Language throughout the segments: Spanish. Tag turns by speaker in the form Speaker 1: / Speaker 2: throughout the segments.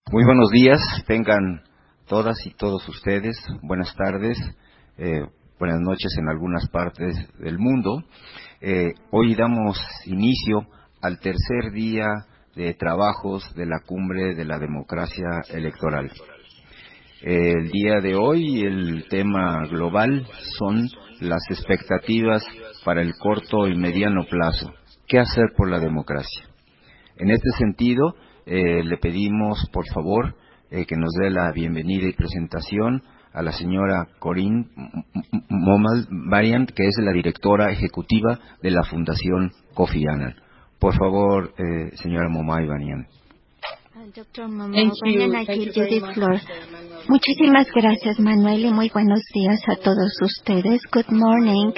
Speaker 1: Muy buenos días, tengan todas y todos ustedes, buenas tardes, buenas noches en algunas partes del mundo. Hoy damos inicio al tercer día de trabajos de la Cumbre de la Democracia Electoral. El día de hoy el tema global son las expectativas para el corto y mediano plazo. ¿Qué hacer por la democracia? En este sentido, le pedimos, por favor, que nos dé la bienvenida y presentación a la señora Corinne Momad-Varian, que es la directora ejecutiva de la Fundación Kofi Annan. Por favor, señora Momad-Varian.
Speaker 2: Doctor Momad-Varian, I give you the floor. Muchísimas gracias, Manuel, y muy buenos días a todos ustedes. Good morning.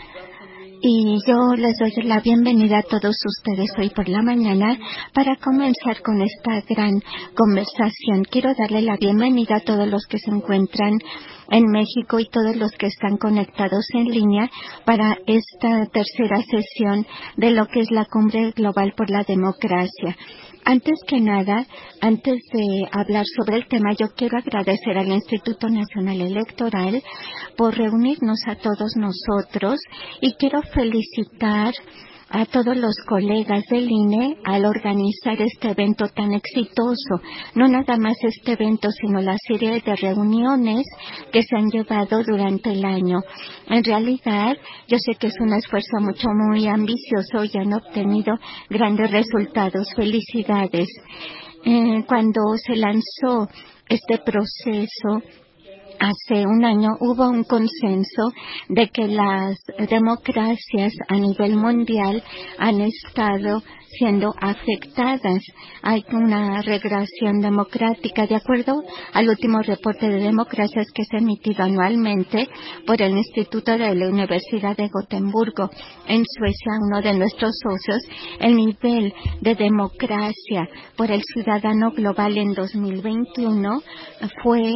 Speaker 2: Y yo les doy la bienvenida a todos ustedes hoy por la mañana para comenzar con esta gran conversación. Quiero darle la bienvenida a todos los que se encuentran en México y todos los que están conectados en línea para esta tercera sesión de lo que es la Cumbre Global por la Democracia. Antes que nada, antes de hablar sobre el tema, yo quiero agradecer al Instituto Nacional Electoral por reunirnos a todos nosotros y quiero felicitar a todos los colegas del INE al organizar este evento tan exitoso. No nada más este evento, sino la serie de reuniones que se han llevado durante el año. En realidad, yo sé que es un esfuerzo muy ambicioso y han obtenido grandes resultados. Felicidades. Cuando se lanzó este proceso, hace un año hubo un consenso de que las democracias a nivel mundial han estado siendo afectadas. Hay una regresión democrática de acuerdo al último reporte de democracias que se ha emitido anualmente por el Instituto de la Universidad de Gotemburgo en Suecia, uno de nuestros socios. El nivel de democracia por el ciudadano global en 2021 fue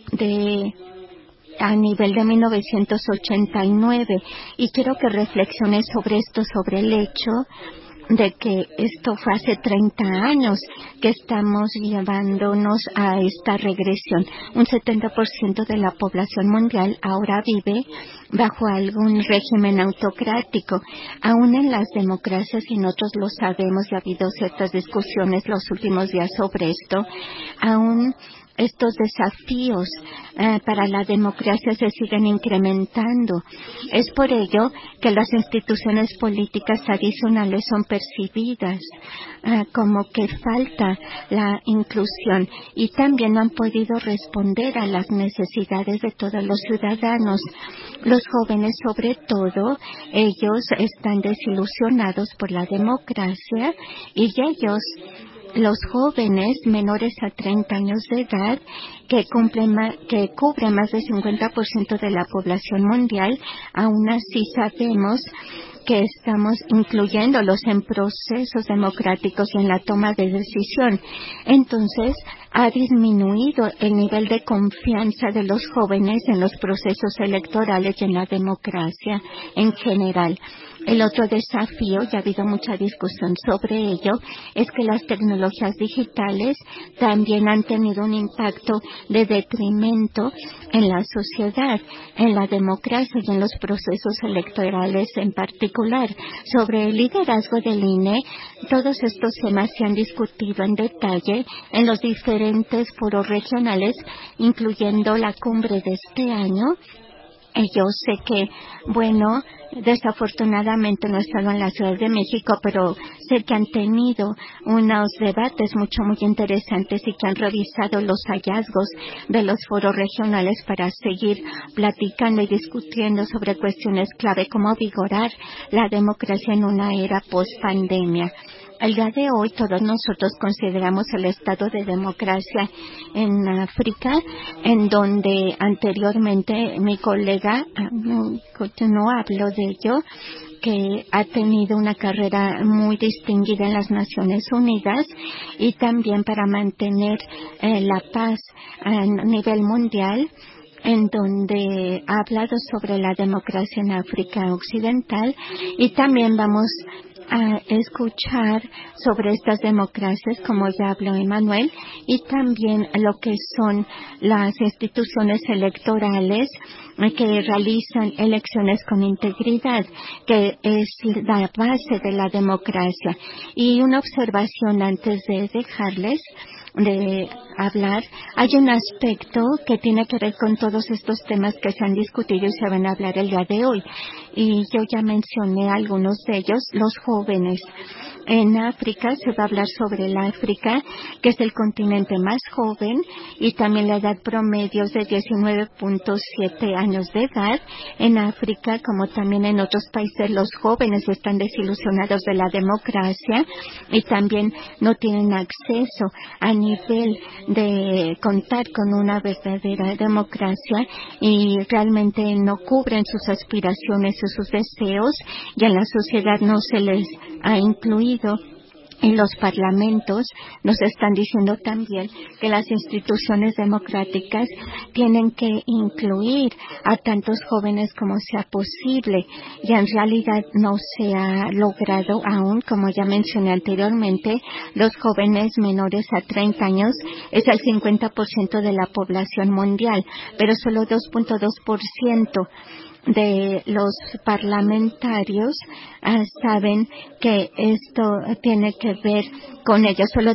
Speaker 2: a nivel de 1989, y quiero que reflexiones sobre esto, sobre el hecho de que esto fue hace 30 años que estamos llevándonos a esta regresión. Un 70% de la población mundial ahora vive bajo algún régimen autocrático. Aún en las democracias, y nosotros lo sabemos, y ha habido ciertas discusiones los últimos días sobre esto, aún estos desafíos para la democracia se siguen incrementando. Es por ello que las instituciones políticas adicionales son percibidas como que falta la inclusión y también no han podido responder a las necesidades de todos los ciudadanos. Los jóvenes, sobre todo, ellos están desilusionados por la democracia y ellos, los jóvenes menores a 30 años de edad, que cubren más del 50% de la población mundial, aún así sabemos que estamos incluyéndolos en procesos democráticos y en la toma de decisión. Entonces, ha disminuido el nivel de confianza de los jóvenes en los procesos electorales y en la democracia en general. El otro desafío, y ha habido mucha discusión sobre ello, es que las tecnologías digitales también han tenido un impacto de detrimento en la sociedad, en la democracia y en los procesos electorales en particular. Sobre el liderazgo del INE, todos estos temas se han discutido en detalle en los diferentes foros regionales, incluyendo la cumbre de este año. Yo sé que, desafortunadamente no he estado en la Ciudad de México, pero sé que han tenido unos debates muy interesantes y que han revisado los hallazgos de los foros regionales para seguir platicando y discutiendo sobre cuestiones clave como vigorar la democracia en una era post-pandemia. El día de hoy todos nosotros consideramos el estado de democracia en África, en donde anteriormente mi colega no habló de ello, que ha tenido una carrera muy distinguida en las Naciones Unidas y también para mantener la paz a nivel mundial, en donde ha hablado sobre la democracia en África Occidental, y también vamos a escuchar sobre estas democracias, como ya habló Emanuel, y también lo que son las instituciones electorales que realizan elecciones con integridad, que es la base de la democracia. Y una observación antes de dejarles de hablar, hay un aspecto que tiene que ver con todos estos temas que se han discutido y se van a hablar el día de hoy. Y yo ya mencioné algunos de ellos, los jóvenes. En África se va a hablar sobre el África, que es el continente más joven, y también la edad promedio es de 19.7 años de edad. En África, como también en otros países, los jóvenes están desilusionados de la democracia y también no tienen acceso a nivel de contar con una verdadera democracia y realmente no cubren sus aspiraciones o sus deseos, y en la sociedad no se les ha incluido. En los parlamentos nos están diciendo también que las instituciones democráticas tienen que incluir a tantos jóvenes como sea posible, y en realidad no se ha logrado aún. Como ya mencioné anteriormente, los jóvenes menores a 30 años es el 50% de la población mundial, pero solo 2.2% de los parlamentarios saben que esto tiene que ver con ellos. Solo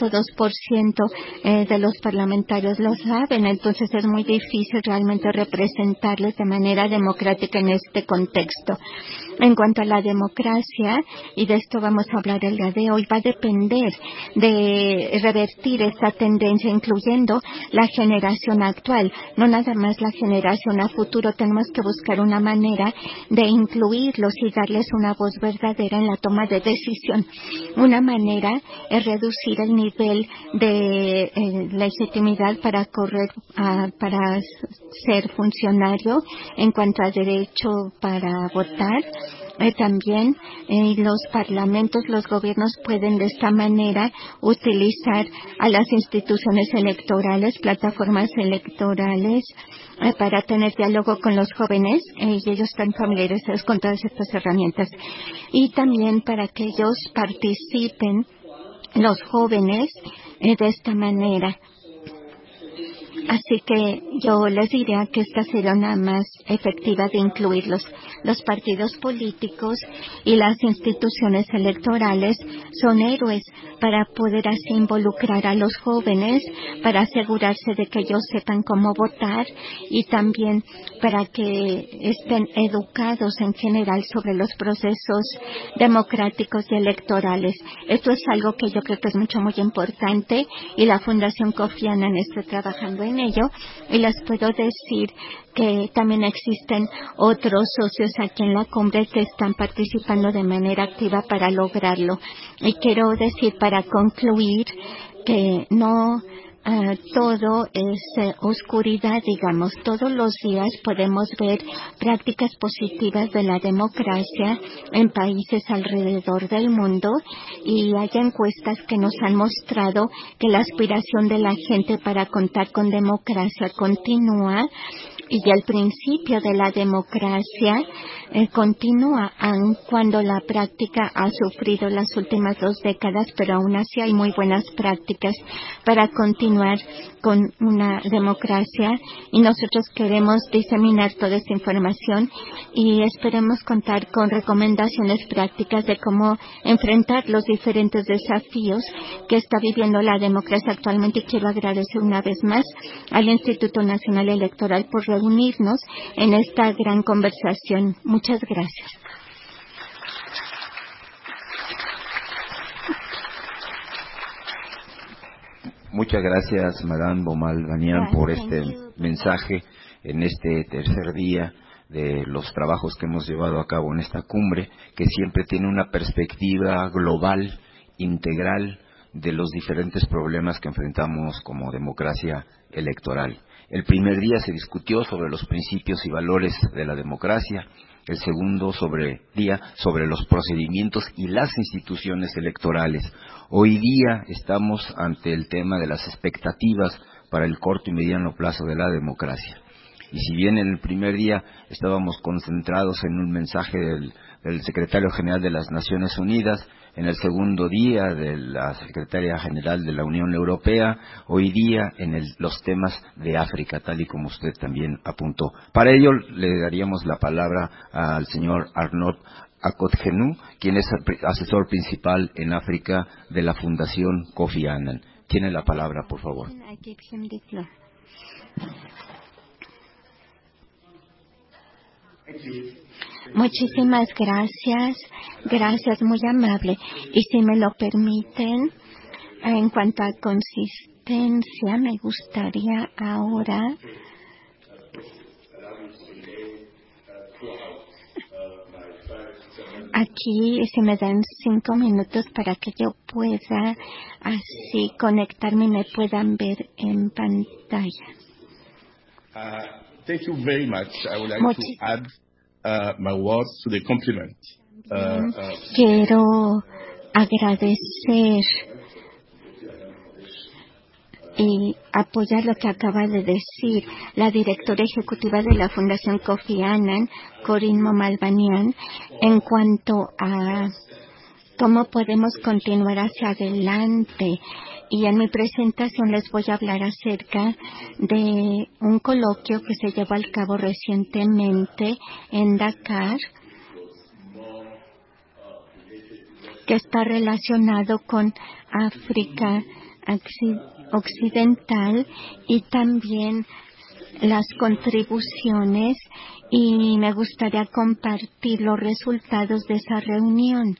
Speaker 2: 2.2% de los parlamentarios lo saben, entonces es muy difícil realmente representarles de manera democrática en este contexto. En cuanto a la democracia, y de esto vamos a hablar el día de hoy, va a depender de revertir esta tendencia, incluyendo la generación actual, no nada más la generación a futuro. Tenemos que buscar una manera de incluirlos y darles una voz verdadera en la toma de decisión. Una manera es reducir el nivel de legitimidad para para ser funcionario en cuanto a derecho para votar. También los parlamentos, los gobiernos pueden de esta manera utilizar a las instituciones electorales, plataformas electorales, para tener diálogo con los jóvenes, y ellos están familiarizados con todas estas herramientas. Y también para que ellos participen, los jóvenes, de esta manera. Así que yo les diría que esta sería una más efectiva de incluirlos. Los partidos políticos y las instituciones electorales son héroes para poder así involucrar a los jóvenes, para asegurarse de que ellos sepan cómo votar y también para que estén educados en general sobre los procesos democráticos y electorales. Esto es algo que yo creo que es muy importante, y la Fundación Kofi Annan está trabajando en ello, y les puedo decir que también existen otros socios aquí en la cumbre que están participando de manera activa para lograrlo. Y quiero decir, para concluir, que no todo es oscuridad, digamos. Todos los días podemos ver prácticas positivas de la democracia en países alrededor del mundo, y hay encuestas que nos han mostrado que la aspiración de la gente para contar con democracia continúa, y el principio de la democracia continúa, aun cuando la práctica ha sufrido las últimas 2 décadas, pero aún así hay muy buenas prácticas para continuar con una democracia, y nosotros queremos diseminar toda esta información y esperemos contar con recomendaciones prácticas de cómo enfrentar los diferentes desafíos que está viviendo la democracia actualmente. Y quiero agradecer una vez más al Instituto Nacional Electoral por reunirnos en esta gran conversación. Muchas gracias.
Speaker 1: Muchas gracias, Madame Bomal-Banyan, por este mensaje en este tercer día de los trabajos que hemos llevado a cabo en esta cumbre, que siempre tiene una perspectiva global, integral, de los diferentes problemas que enfrentamos como democracia electoral. El primer día se discutió sobre los principios y valores de la democracia, el segundo día sobre los procedimientos y las instituciones electorales. Hoy día estamos ante el tema de las expectativas para el corto y mediano plazo de la democracia. Y si bien en el primer día estábamos concentrados en un mensaje del del secretario general de las Naciones Unidas, en el segundo día de la secretaria general de la Unión Europea, hoy día en los temas de África, tal y como usted también apuntó. Para ello le daríamos la palabra al señor Arnaud Akotgenu, quien es asesor principal en África de la Fundación Kofi Annan. Tiene la palabra, por favor.
Speaker 2: Muchísimas gracias, muy amable. Y si me lo permiten, en cuanto a consistencia, me gustaría ahora aquí, si me dan 5 minutos para que yo pueda así conectarme y me puedan ver en pantalla.
Speaker 3: Thank you very much. I would like to add my words to the compliment.
Speaker 2: Quiero agradecer y apoyar lo que acaba de decir la directora ejecutiva de la Fundación Kofi Annan, Corinne Momalbanian, en cuanto a cómo podemos continuar hacia adelante. Y en mi presentación les voy a hablar acerca de un coloquio que se llevó al cabo recientemente en Dakar, que está relacionado con África Occidental y también las contribuciones, y me gustaría compartir los resultados de esa reunión.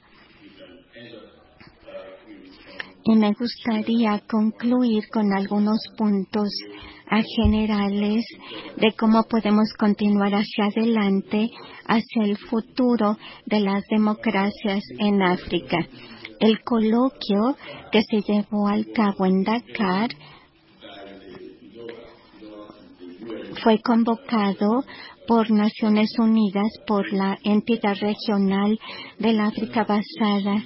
Speaker 2: Y me gustaría concluir con algunos puntos generales de cómo podemos continuar hacia adelante, hacia el futuro de las democracias en África. El coloquio que se llevó al cabo en Dakar fue convocado por Naciones Unidas, por la entidad regional del África basada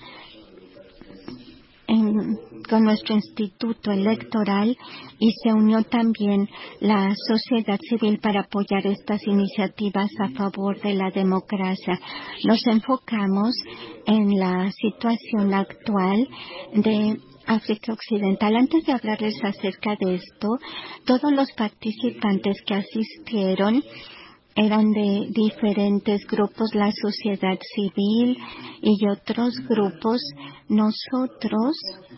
Speaker 2: con nuestro instituto electoral, y se unió también la sociedad civil para apoyar estas iniciativas a favor de la democracia. Nos enfocamos en la situación actual de África Occidental. Antes de hablarles acerca de esto, todos los participantes que asistieron eran de diferentes grupos, la sociedad civil y otros grupos. Nosotros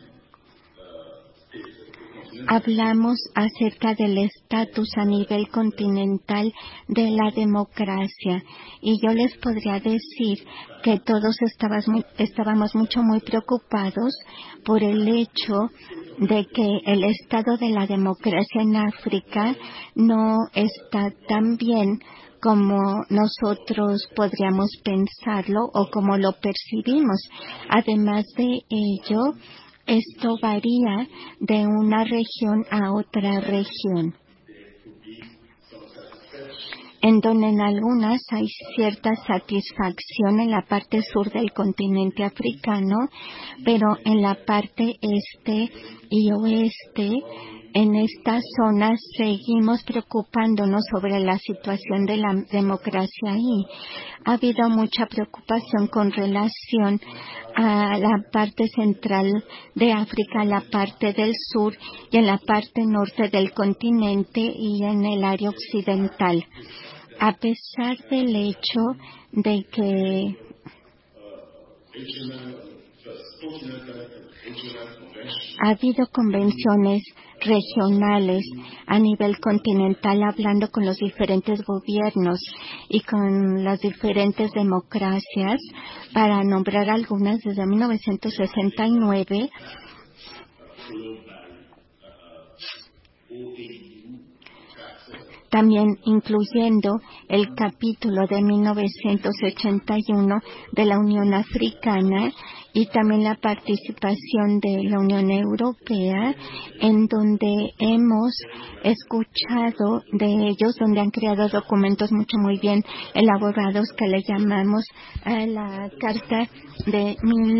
Speaker 2: hablamos acerca del estatus a nivel continental de la democracia, y yo les podría decir que todos estábamos muy preocupados por el hecho de que el estado de la democracia en África no está tan bien como nosotros podríamos pensarlo o como lo percibimos. Además de ello, esto varía de una región a otra región, en donde en algunas hay cierta satisfacción en la parte sur del continente africano, pero en la parte este y oeste, en estas zonas seguimos preocupándonos sobre la situación de la democracia ahí. Ha habido mucha preocupación con relación a la parte central de África, la parte del sur y en la parte norte del continente y en el área occidental. A pesar del hecho de que ha habido convenciones regionales a nivel continental, hablando con los diferentes gobiernos y con las diferentes democracias, para nombrar algunas desde 1969, también incluyendo el capítulo de 1981 de la Unión Africana y también la participación de la Unión Europea, en donde hemos escuchado de ellos, donde han creado documentos muy bien elaborados que le llamamos la Carta de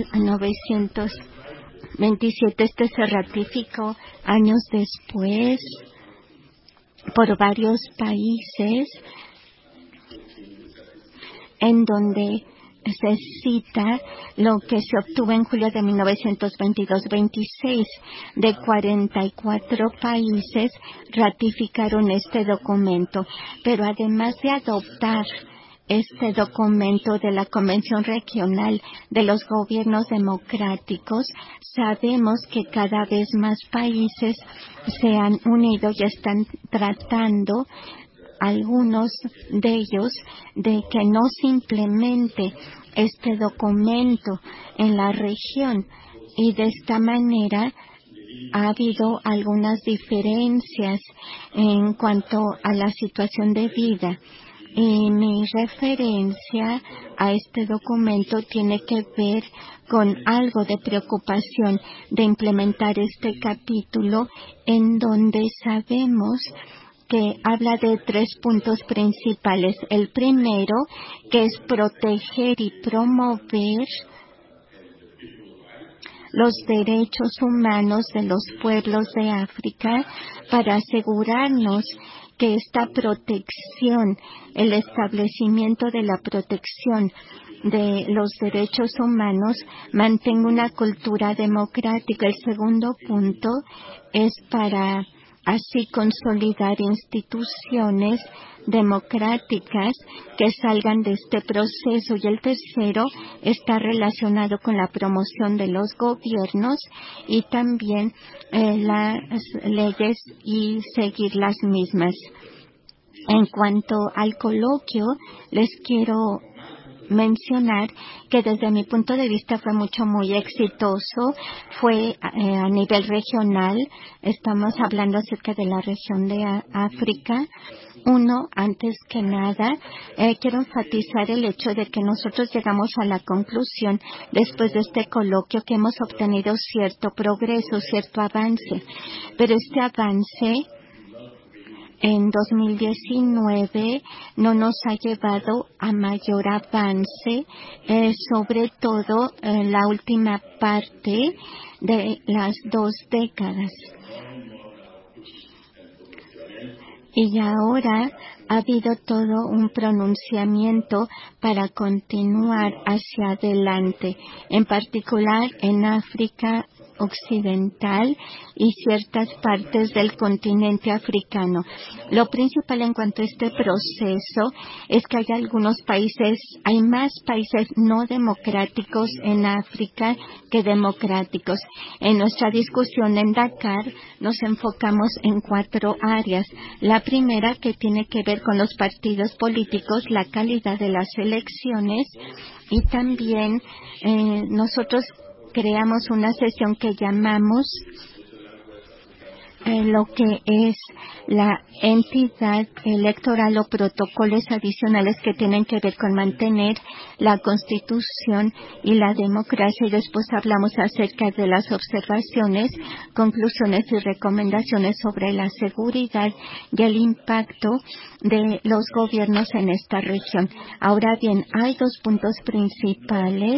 Speaker 2: 1927. Este se ratificó años después por varios países, en donde se cita lo que se obtuvo en julio de 1922-26. De 44 países ratificaron este documento, pero además de adoptar este documento de la Convención Regional de los Gobiernos Democráticos, sabemos que cada vez más países se han unido y están tratando, algunos de ellos, de que no se implemente este documento en la región, y de esta manera ha habido algunas diferencias en cuanto a la situación de vida. Y mi referencia a este documento tiene que ver con algo de preocupación de implementar este capítulo, en donde sabemos que habla de 3 puntos principales. El primero, que es proteger y promover los derechos humanos de los pueblos de África, para asegurarnos que esta protección, el establecimiento de la protección de los derechos humanos, mantenga una cultura democrática. El segundo punto es para así consolidar instituciones democráticas que salgan de este proceso, y el tercero está relacionado con la promoción de los gobiernos y también las leyes y seguir las mismas. En cuanto al coloquio, les quiero mencionar que desde mi punto de vista fue muy exitoso. Fue a nivel regional. Estamos hablando acerca de la región de África. Antes que nada, quiero enfatizar el hecho de que nosotros llegamos a la conclusión, después de este coloquio, que hemos obtenido cierto progreso, cierto avance. Pero este avance en 2019 no nos ha llevado a mayor avance, sobre todo en la última parte de las 2 décadas. Y ahora ha habido todo un pronunciamiento para continuar hacia adelante, en particular en África Occidental y ciertas partes del continente africano. Lo principal en cuanto a este proceso es que hay más países no democráticos en África que democráticos. En nuestra discusión en Dakar nos enfocamos en 4 áreas. La primera, que tiene que ver con los partidos políticos, la calidad de las elecciones, y también nosotros creamos una sesión que llamamos lo que es la entidad electoral o protocolos adicionales que tienen que ver con mantener la Constitución y la democracia, y después hablamos acerca de las observaciones, conclusiones y recomendaciones sobre la seguridad y el impacto de los gobiernos en esta región. Ahora bien, hay 2 puntos principales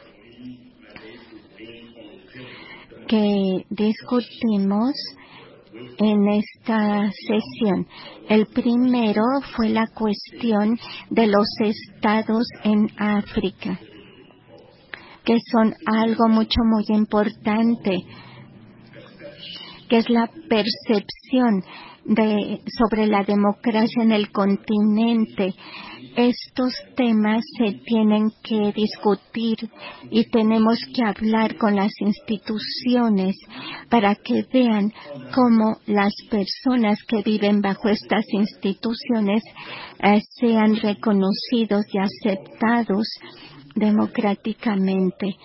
Speaker 2: que discutimos en esta sesión. El primero fue la cuestión de los estados en África, que son algo muy importante, que es la percepción sobre la democracia en el continente. Estos temas se tienen que discutir y tenemos que hablar con las instituciones para que vean cómo las personas que viven bajo estas instituciones sean reconocidos y aceptados democráticamente.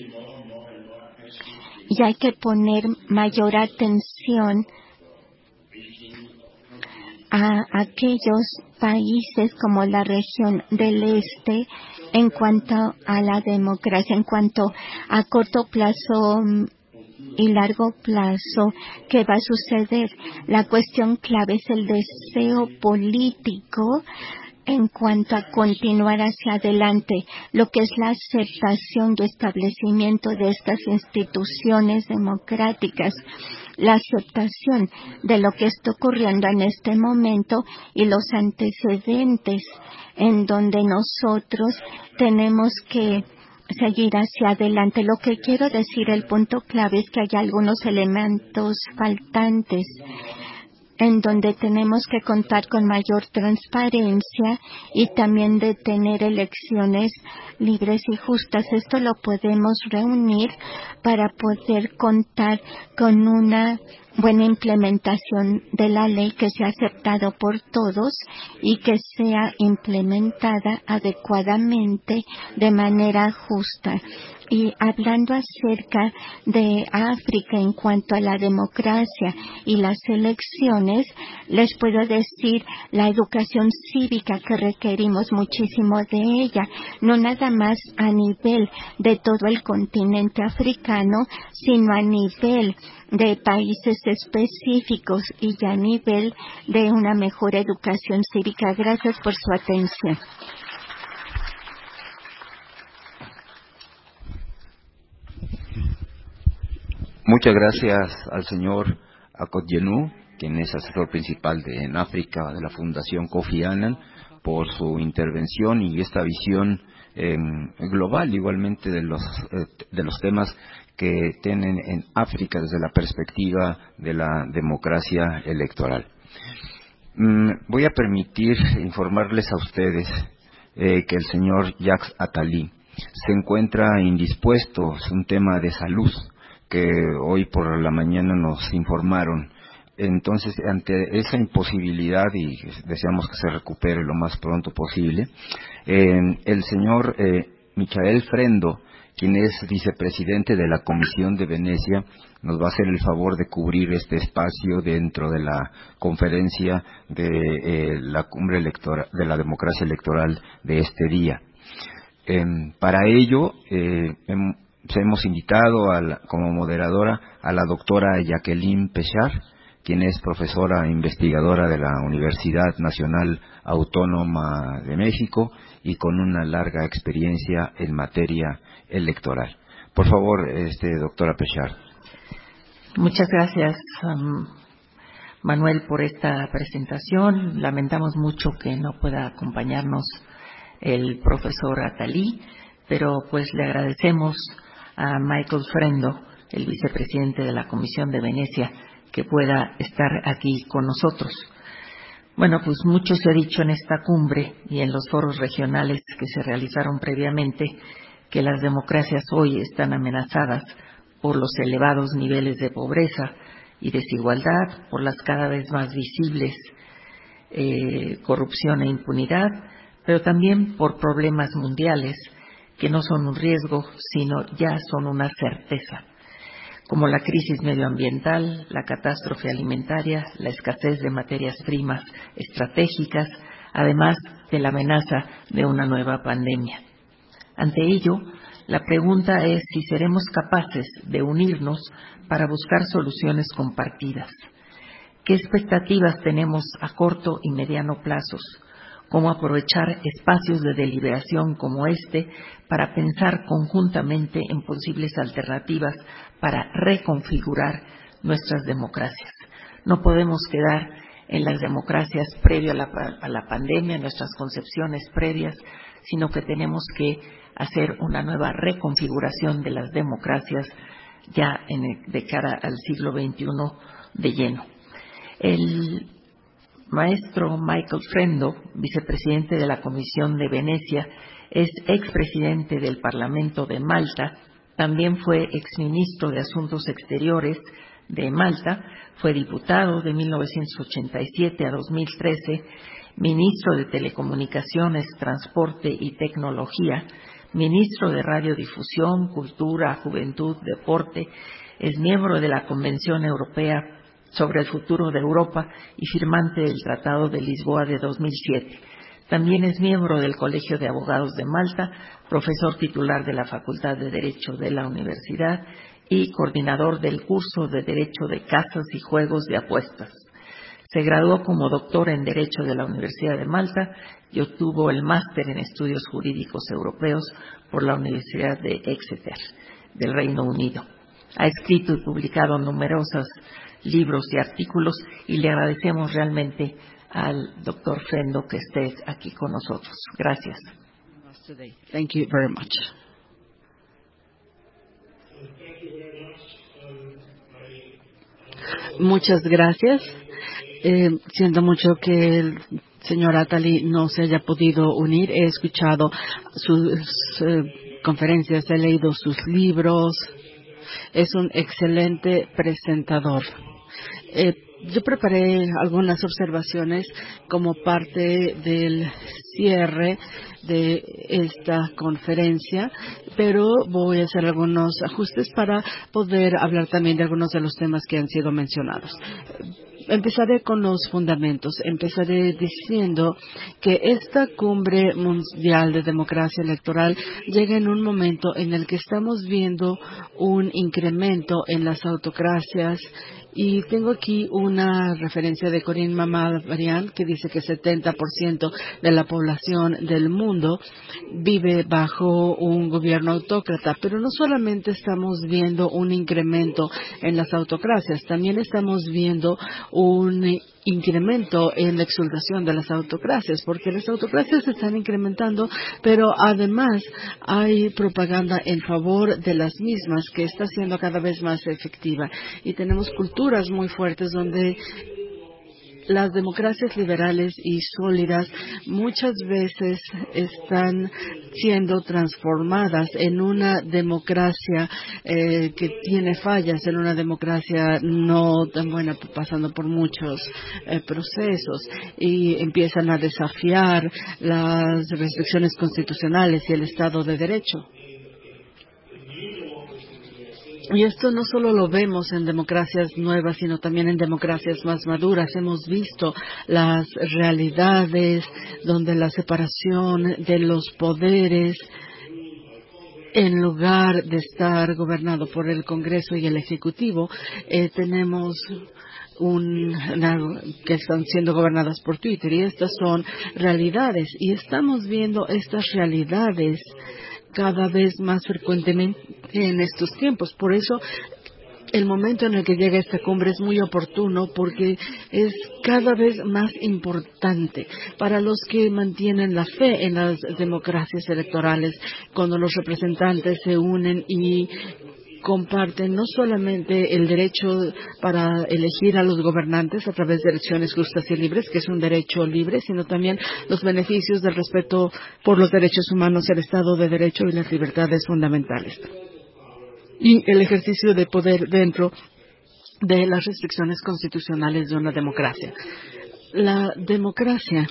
Speaker 2: Y hay que poner mayor atención a aquellos países como la región del este en cuanto a la democracia, en cuanto a corto plazo y largo plazo. ¿Qué va a suceder? La cuestión clave es el deseo político en cuanto a continuar hacia adelante, lo que es la aceptación y establecimiento de estas instituciones democráticas. la aceptación de lo que está ocurriendo en este momento y los antecedentes en donde nosotros tenemos que seguir hacia adelante. Lo que quiero decir, el punto clave es que hay algunos elementos faltantes en donde tenemos que contar con mayor transparencia y también de tener elecciones libres y justas. Esto lo podemos reunir para poder contar con una buena implementación de la ley que sea aceptado por todos y que sea implementada adecuadamente de manera justa. Y hablando acerca de África en cuanto a la democracia y las elecciones, les puedo decir la educación cívica que requerimos muchísimo de ella, no nada más a nivel de todo el continente africano, sino a nivel de países específicos y a nivel de una mejor educación cívica. Gracias por su atención.
Speaker 1: Muchas gracias al señor Akot-Yenu, quien es asesor principal en África de la Fundación Kofi Annan, por su intervención y esta visión global igualmente de los temas que tienen en África desde la perspectiva de la democracia electoral. Voy a permitir informarles a ustedes que el señor Jacques Attali se encuentra indispuesto. Es un tema de salud que hoy por la mañana nos informaron. Entonces, ante esa imposibilidad, y deseamos que se recupere lo más pronto posible, el señor Michael Frendo, quien es vicepresidente de la Comisión de Venecia, nos va a hacer el favor de cubrir este espacio dentro de la conferencia de la cumbre electoral, de la democracia electoral de este día. Para ello, hemos invitado como moderadora a la doctora Jacqueline Pechard, quien es profesora e investigadora de la Universidad Nacional Autónoma de México y con una larga experiencia en materia electoral. Por favor, doctora Pechard.
Speaker 4: Muchas gracias, Manuel, por esta presentación. Lamentamos mucho que no pueda acompañarnos el profesor Attali, pero pues le agradecemos a Michael Frendo, el vicepresidente de la Comisión de Venecia, que pueda estar aquí con nosotros. Bueno, pues mucho se ha dicho en esta cumbre y en los foros regionales que se realizaron previamente que las democracias hoy están amenazadas por los elevados niveles de pobreza y desigualdad, por las cada vez más visibles corrupción e impunidad, pero también por problemas mundiales que no son un riesgo, sino ya son una certeza, como la crisis medioambiental, la catástrofe alimentaria, la escasez de materias primas estratégicas, además de la amenaza de una nueva pandemia. Ante ello, la pregunta es si seremos capaces de unirnos para buscar soluciones compartidas. ¿Qué expectativas tenemos a corto y mediano plazos? ¿Cómo aprovechar espacios de deliberación como este para pensar conjuntamente en posibles alternativas para reconfigurar nuestras democracias? No podemos quedar en las democracias previo a la pandemia, en nuestras concepciones previas, sino que tenemos que hacer una nueva reconfiguración de las democracias ya de cara al siglo XXI de lleno. El maestro Michael Frendo, vicepresidente de la Comisión de Venecia, es expresidente del Parlamento de Malta, también fue exministro de Asuntos Exteriores de Malta, fue diputado de 1987 a 2013, ministro de Telecomunicaciones, Transporte y Tecnología, ministro de Radiodifusión, Cultura, Juventud, Deporte, es miembro de la Convención Europea sobre el Futuro de Europa y firmante del Tratado de Lisboa de 2007. También es miembro del Colegio de Abogados de Malta, profesor titular de la Facultad de Derecho de la Universidad y coordinador del curso de Derecho de Casas y Juegos de Apuestas. Se graduó como doctor en Derecho de la Universidad de Malta y obtuvo el máster en Estudios Jurídicos Europeos por la Universidad de Exeter, del Reino Unido. Ha escrito y publicado numerosos libros y artículos y le agradecemos realmente al doctor Frendo que esté aquí con nosotros. Gracias.
Speaker 5: Thank you very much. Muchas gracias. Siento mucho que el señor Attali no se haya podido unir. He escuchado sus conferencias, he leído sus libros. Es un excelente presentador. Yo preparé algunas observaciones como parte del cierre de esta conferencia, pero voy a hacer algunos ajustes para poder hablar también de algunos de los temas que han sido mencionados. Empezaré con los fundamentos. Empezaré diciendo que esta cumbre mundial de democracia electoral llega en un momento en el que estamos viendo un incremento en las autocracias. Y tengo aquí una referencia de Corinne Mamadarian que dice que 70% de la población del mundo vive bajo un gobierno autócrata. Pero no solamente estamos viendo un incremento en las autocracias, también estamos viendo un incremento en la exaltación de las autocracias, porque las autocracias se están incrementando, pero además hay propaganda en favor de las mismas que está siendo cada vez más efectiva. Y tenemos culturas muy fuertes donde las democracias liberales y sólidas muchas veces están siendo transformadas en una democracia que tiene fallas, en una democracia no tan buena, pasando por muchos procesos, y empiezan a desafiar las restricciones constitucionales y el Estado de Derecho. Y esto no solo lo vemos en democracias nuevas, sino también en democracias más maduras. Hemos visto las realidades donde la separación de los poderes, en lugar de estar gobernado por el Congreso y el Ejecutivo, tenemos que están siendo gobernadas por Twitter. Y estas son realidades. Y estamos viendo estas realidades cada vez más frecuentemente en estos tiempos. Por eso el momento en el que llega esta cumbre es muy oportuno, porque es cada vez más importante para los que mantienen la fe en las democracias electorales, cuando los representantes se unen y comparten no solamente el derecho para elegir a los gobernantes a través de elecciones justas y libres, que es un derecho libre, sino también los beneficios del respeto por los derechos humanos, el Estado de Derecho y las libertades fundamentales, y el ejercicio de poder dentro de las restricciones constitucionales de una democracia. La democracia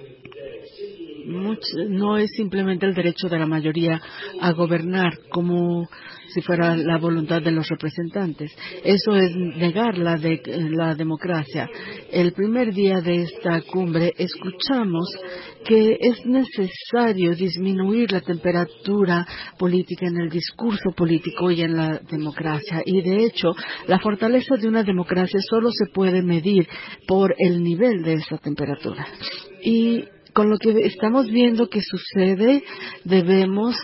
Speaker 5: no es simplemente el derecho de la mayoría a gobernar como si fuera la voluntad de los representantes. Eso es negar la democracia. El primer día de esta cumbre escuchamos que es necesario disminuir la temperatura política en el discurso político y en la democracia. Y de hecho, la fortaleza de una democracia solo se puede medir por el nivel de esa temperatura. Y con lo que estamos viendo que sucede, debemos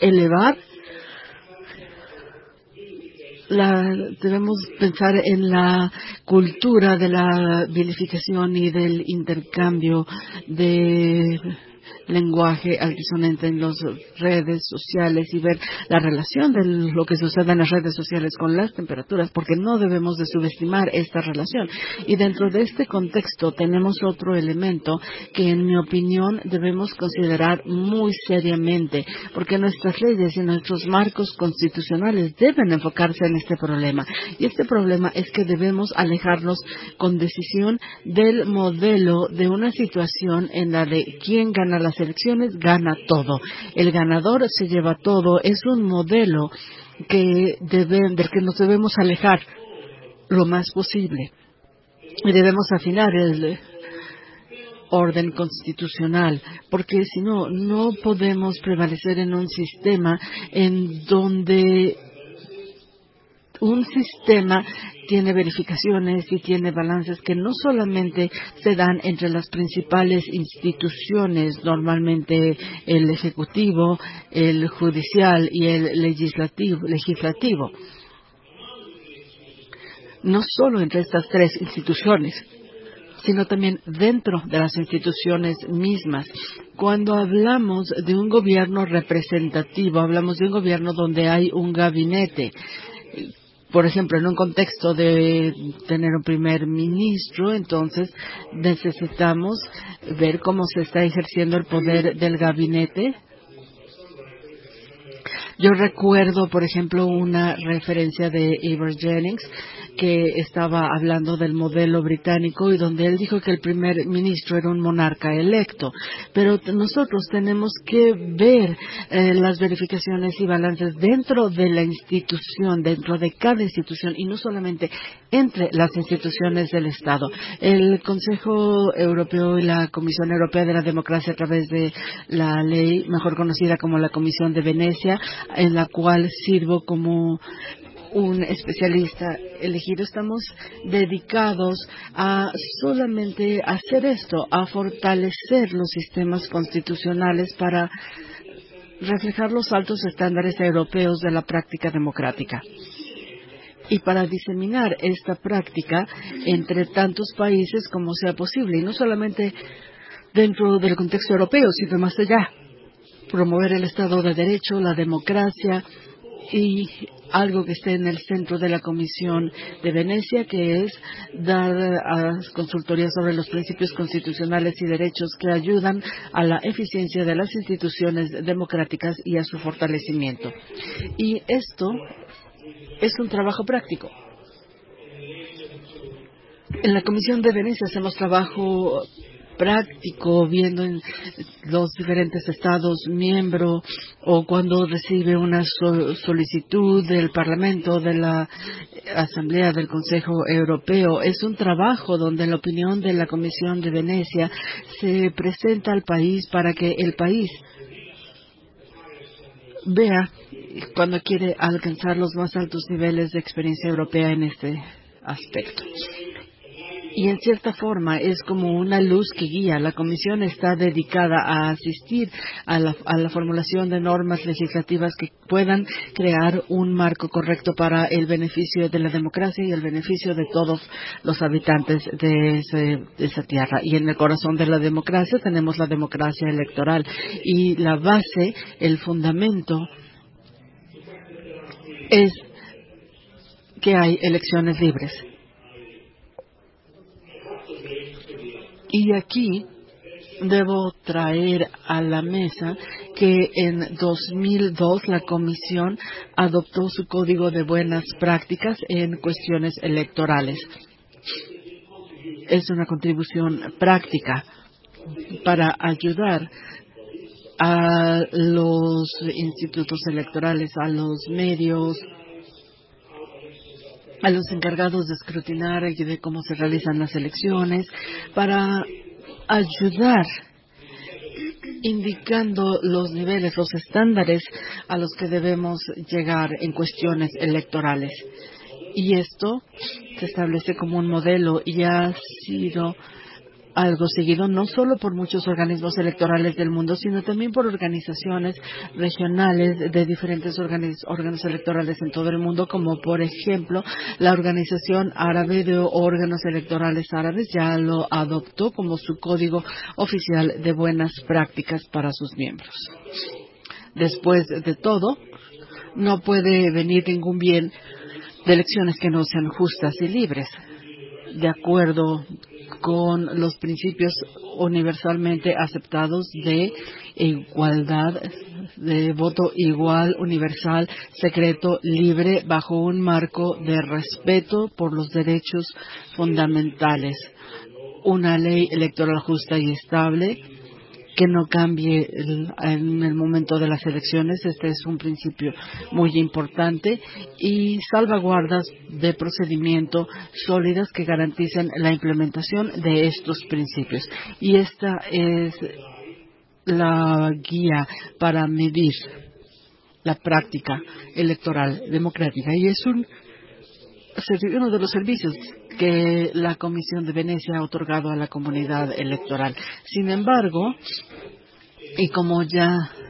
Speaker 5: debemos pensar en la cultura de la vilificación y del intercambio de lenguaje altisonante en las redes sociales y ver la relación de lo que sucede en las redes sociales con las temperaturas, porque no debemos de subestimar esta relación. Y dentro de este contexto tenemos otro elemento que, en mi opinión, debemos considerar muy seriamente, porque nuestras leyes y nuestros marcos constitucionales deben enfocarse en este problema. Y este problema es que debemos alejarnos con decisión del modelo de una situación en la de quién gana las elecciones, gana todo. El ganador se lleva todo. Es un modelo del que nos debemos alejar lo más posible. Y debemos afinar el orden constitucional, porque si no, no podemos prevalecer en un sistema en donde un sistema tiene verificaciones y tiene balances que no solamente se dan entre las principales instituciones, normalmente el ejecutivo, el judicial y el legislativo. no solo entre estas tres instituciones, sino también dentro de las instituciones mismas. Cuando hablamos de un gobierno representativo, hablamos de un gobierno donde hay un gabinete. Por ejemplo, en un contexto de tener un primer ministro, entonces necesitamos ver cómo se está ejerciendo el poder del gabinete. Yo recuerdo, por ejemplo, una referencia de Ever Jennings que estaba hablando del modelo británico y donde él dijo que el primer ministro era un monarca electo. Pero nosotros tenemos que ver las verificaciones y balances dentro de la institución, dentro de cada institución y no solamente entre las instituciones del Estado. El Consejo Europeo y la Comisión Europea de la Democracia a través de la ley, mejor conocida como la Comisión de Venecia, en la cual sirvo como un especialista elegido. Estamos dedicados a solamente hacer esto, a fortalecer los sistemas constitucionales para reflejar los altos estándares europeos de la práctica democrática y para diseminar esta práctica entre tantos países como sea posible, y no solamente dentro del contexto europeo, sino más allá. Promover el Estado de Derecho, la democracia y algo que esté en el centro de la Comisión de Venecia, que es dar consultoría sobre los principios constitucionales y derechos que ayudan a la eficiencia de las instituciones democráticas y a su fortalecimiento. Y esto es un trabajo práctico. En la Comisión de Venecia hacemos trabajo práctico, viendo en los diferentes estados miembros o cuando recibe una solicitud del Parlamento, de la Asamblea del Consejo Europeo. Es un trabajo donde la opinión de la Comisión de Venecia se presenta al país para que el país vea cuando quiere alcanzar los más altos niveles de experiencia europea en este aspecto. Y en cierta forma es como una luz que guía. La Comisión está dedicada a asistir a la formulación de normas legislativas que puedan crear un marco correcto para el beneficio de la democracia y el beneficio de todos los habitantes de esa tierra. Y en el corazón de la democracia tenemos la democracia electoral. Y la base, el fundamento, es que hay elecciones libres. Y aquí debo traer a la mesa que en 2002 la Comisión adoptó su Código de Buenas Prácticas en cuestiones electorales. Es una contribución práctica para ayudar a los institutos electorales, a los medios, a los encargados de escrutinar y de cómo se realizan las elecciones, para ayudar indicando los niveles, los estándares a los que debemos llegar en cuestiones electorales. Y esto se establece como un modelo y ha sido algo seguido no solo por muchos organismos electorales del mundo, sino también por organizaciones regionales de diferentes órganos electorales en todo el mundo, como por ejemplo la Organización Árabe de Órganos Electorales Árabes ya lo adoptó como su código oficial de buenas prácticas para sus miembros. Después de todo, no puede venir ningún bien de elecciones que no sean justas y libres, de acuerdo con los principios universalmente aceptados de igualdad, de voto igual, universal, secreto, libre, bajo un marco de respeto por los derechos fundamentales. Una ley electoral justa y estable que no cambie en el momento de las elecciones. Este es un principio muy importante, y salvaguardas de procedimiento sólidas que garanticen la implementación de estos principios. Y esta es la guía para medir la práctica electoral democrática, y es uno de los servicios que la Comisión de Venecia ha otorgado a la comunidad electoral. Sin embargo, y como ya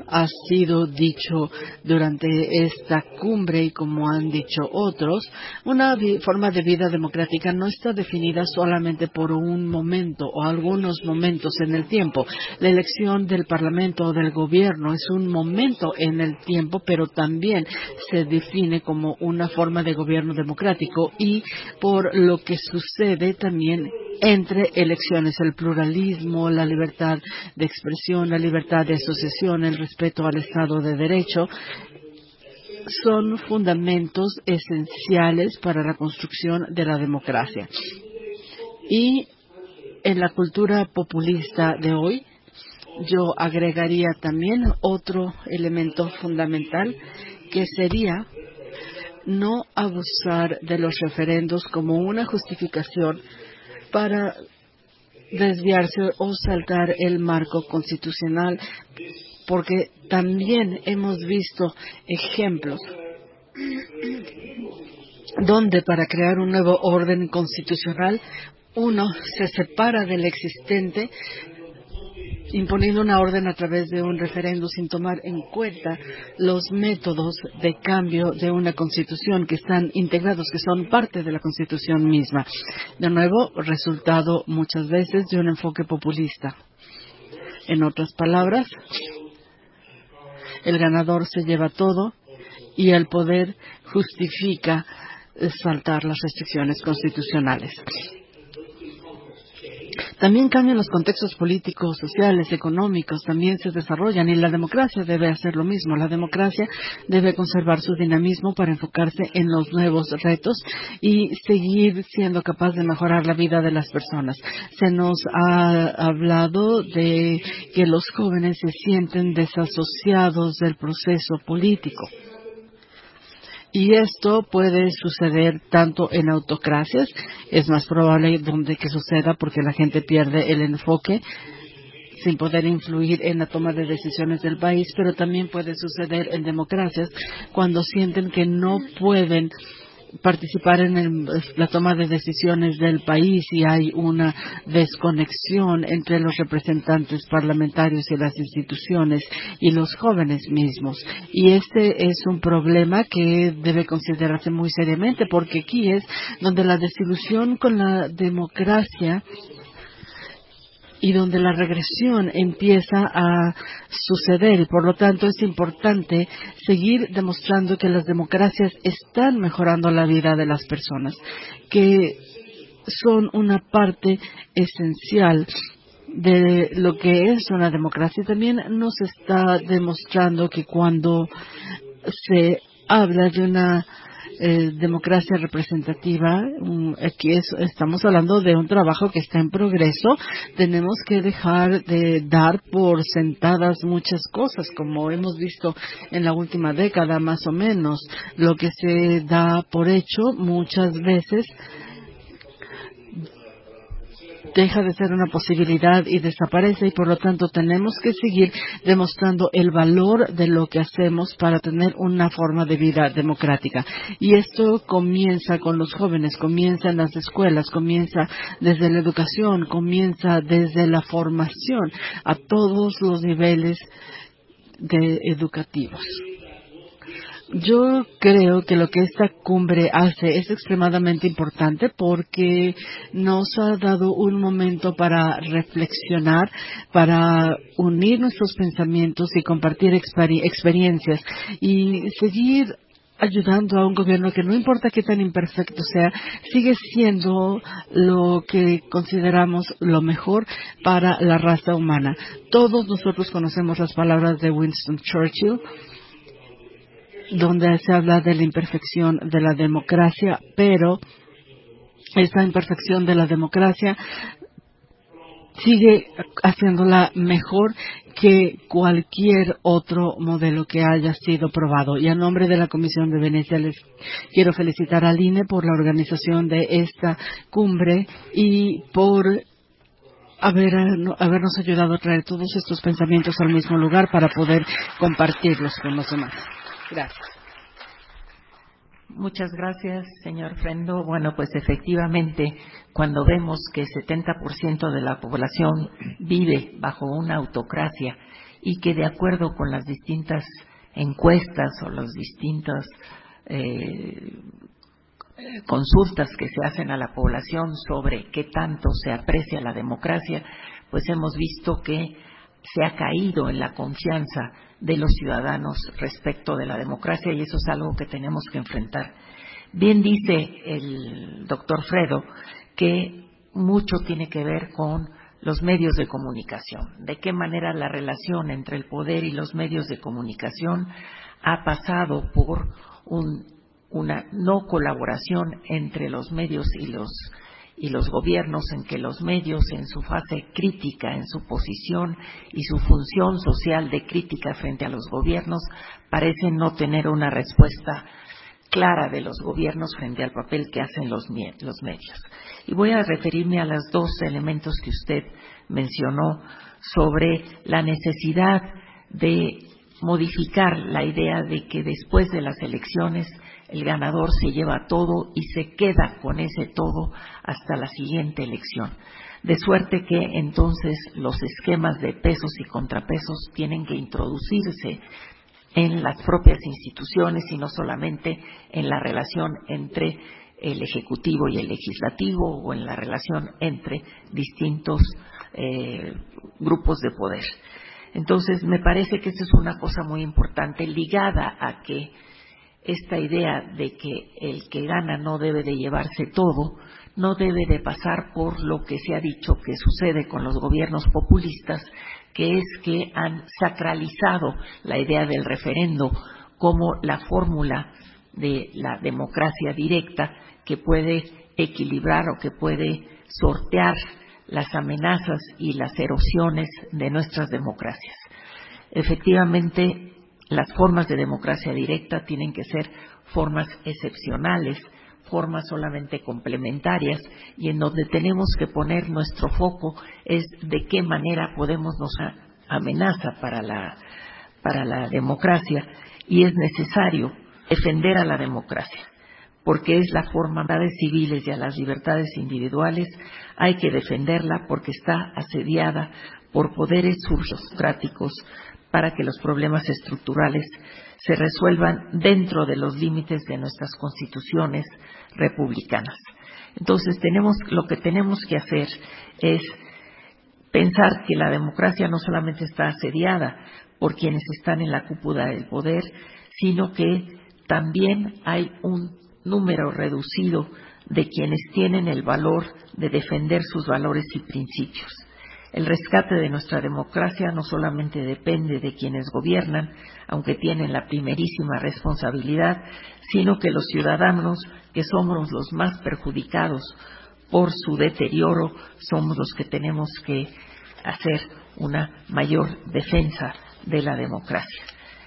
Speaker 5: ha sido dicho durante esta cumbre y como han dicho otros, una forma de vida democrática no está definida solamente por un momento o algunos momentos en el tiempo. La elección del Parlamento o del gobierno es un momento en el tiempo, pero también se define como una forma de gobierno democrático y por lo que sucede también entre elecciones, el pluralismo, la libertad de expresión, la libertad de asociación, el respeto al Estado de Derecho, son fundamentos esenciales para la construcción de la democracia. Y en la cultura populista de hoy, yo agregaría también otro elemento fundamental, que sería no abusar de los referendos como una justificación para desviarse o saltar el marco constitucional, porque también hemos visto ejemplos donde para crear un nuevo orden constitucional uno se separa del existente imponiendo una orden a través de un referendo sin tomar en cuenta los métodos de cambio de una constitución que están integrados, que son parte de la constitución misma. De nuevo, resultado muchas veces de un enfoque populista. En otras palabras, el ganador se lleva todo y el poder justifica saltar las restricciones constitucionales. También cambian los contextos políticos, sociales, económicos, también se desarrollan y la democracia debe hacer lo mismo. La democracia debe conservar su dinamismo para enfocarse en los nuevos retos y seguir siendo capaz de mejorar la vida de las personas. Se nos ha hablado de que los jóvenes se sienten desasociados del proceso político. Y esto puede suceder tanto en autocracias, es más probable que suceda porque la gente pierde el enfoque sin poder influir en la toma de decisiones del país, pero también puede suceder en democracias cuando sienten que no pueden participar en la toma de decisiones del país y hay una desconexión entre los representantes parlamentarios y las instituciones y los jóvenes mismos. Y este es un problema que debe considerarse muy seriamente porque aquí es donde la desilusión con la democracia y donde la regresión empieza a suceder. Y por lo tanto es importante seguir demostrando que las democracias están mejorando la vida de las personas, que son una parte esencial de lo que es una democracia. También nos está demostrando que cuando se habla de una democracia representativa, aquí estamos hablando de un trabajo que está en progreso. Tenemos que dejar de dar por sentadas muchas cosas, como hemos visto en la última década más o menos. Lo que se da por hecho muchas veces deja de ser una posibilidad y desaparece, y por lo tanto tenemos que seguir demostrando el valor de lo que hacemos para tener una forma de vida democrática. Y esto comienza con los jóvenes, comienza en las escuelas, comienza desde la educación, comienza desde la formación a todos los niveles educativos. Yo creo que lo que esta cumbre hace es extremadamente importante porque nos ha dado un momento para reflexionar, para unir nuestros pensamientos y compartir experiencias y seguir ayudando a un gobierno que no importa qué tan imperfecto sea, sigue siendo lo que consideramos lo mejor para la raza humana. Todos nosotros conocemos las palabras de Winston Churchill, donde se habla de la imperfección de la democracia, pero esa imperfección de la democracia sigue haciéndola mejor que cualquier otro modelo que haya sido probado. Y a nombre de la Comisión de Venecia les quiero felicitar al INE por la organización de esta cumbre y por habernos ayudado a traer todos estos pensamientos al mismo lugar para poder compartirlos con los demás. Gracias.
Speaker 4: Muchas gracias, señor Frendo. Bueno, pues efectivamente, cuando vemos que 70% de la población vive bajo una autocracia y que de acuerdo con las distintas encuestas o las distintas consultas que se hacen a la población sobre qué tanto se aprecia la democracia, pues hemos visto que se ha caído en la confianza de los ciudadanos respecto de la democracia, y eso es algo que tenemos que enfrentar. Bien dice el doctor Fredo que mucho tiene que ver con los medios de comunicación, de qué manera la relación entre el poder y los medios de comunicación ha pasado por una no colaboración entre los medios y los gobiernos, en que los medios, en su fase crítica, en su posición y su función social de crítica frente a los gobiernos, parecen no tener una respuesta clara de los gobiernos frente al papel que hacen los medios. Y voy a referirme a los dos elementos que usted mencionó sobre la necesidad de modificar la idea de que después de las elecciones el ganador se lleva todo y se queda con ese todo hasta la siguiente elección. De suerte que entonces los esquemas de pesos y contrapesos tienen que introducirse en las propias instituciones y no solamente en la relación entre el Ejecutivo y el Legislativo o en la relación entre distintos grupos de poder. Entonces, me parece que esa es una cosa muy importante ligada a que esta idea de que el que gana no debe de llevarse todo, no debe de pasar por lo que se ha dicho que sucede con los gobiernos populistas, que es que han sacralizado la idea del referendo como la fórmula de la democracia directa que puede equilibrar o que puede sortear las amenazas y las erosiones de nuestras democracias. Efectivamente, las formas de democracia directa tienen que ser formas excepcionales, formas solamente complementarias, y en donde tenemos que poner nuestro foco es de qué manera podemos nos amenaza para la democracia, y es necesario defender a la democracia, porque es la forma de las civiles y a las libertades individuales. Hay que defenderla porque está asediada por poderes surgiocráticos para que los problemas estructurales se resuelvan dentro de los límites de nuestras constituciones republicanas. Entonces, lo que tenemos que hacer es pensar que la democracia no solamente está asediada por quienes están en la cúpula del poder, sino que también hay un número reducido de quienes tienen el valor de defender sus valores y principios. El rescate de nuestra democracia no solamente depende de quienes gobiernan, aunque tienen la primerísima responsabilidad, sino que los ciudadanos, que somos los más perjudicados por su deterioro, somos los que tenemos que hacer una mayor defensa de la democracia.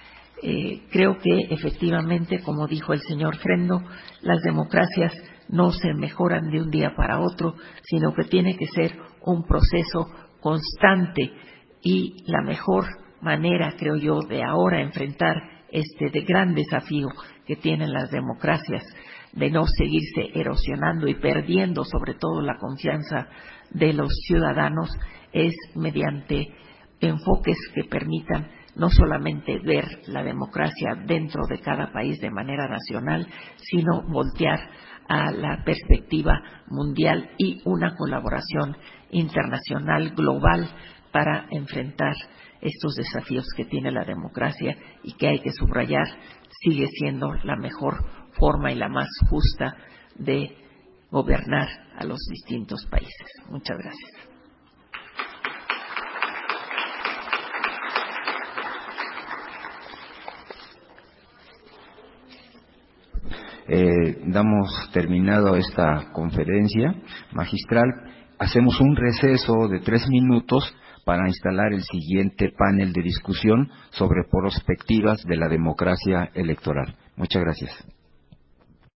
Speaker 4: Creo que efectivamente, como dijo el señor Frendo, las democracias no se mejoran de un día para otro, sino que tiene que ser un proceso constante, y la mejor manera, creo yo, de ahora enfrentar de gran desafío que tienen las democracias, de no seguirse erosionando y perdiendo sobre todo la confianza de los ciudadanos, es mediante enfoques que permitan no solamente ver la democracia dentro de cada país de manera nacional, sino voltear a la perspectiva mundial y una colaboración internacional global para enfrentar estos desafíos que tiene la democracia, y que hay que subrayar sigue siendo la mejor forma y la más justa de gobernar a los distintos países. Muchas gracias.
Speaker 1: Damos terminado esta conferencia magistral. Hacemos un receso de 3 minutos para instalar el siguiente panel de discusión sobre perspectivas de la democracia electoral. Muchas gracias.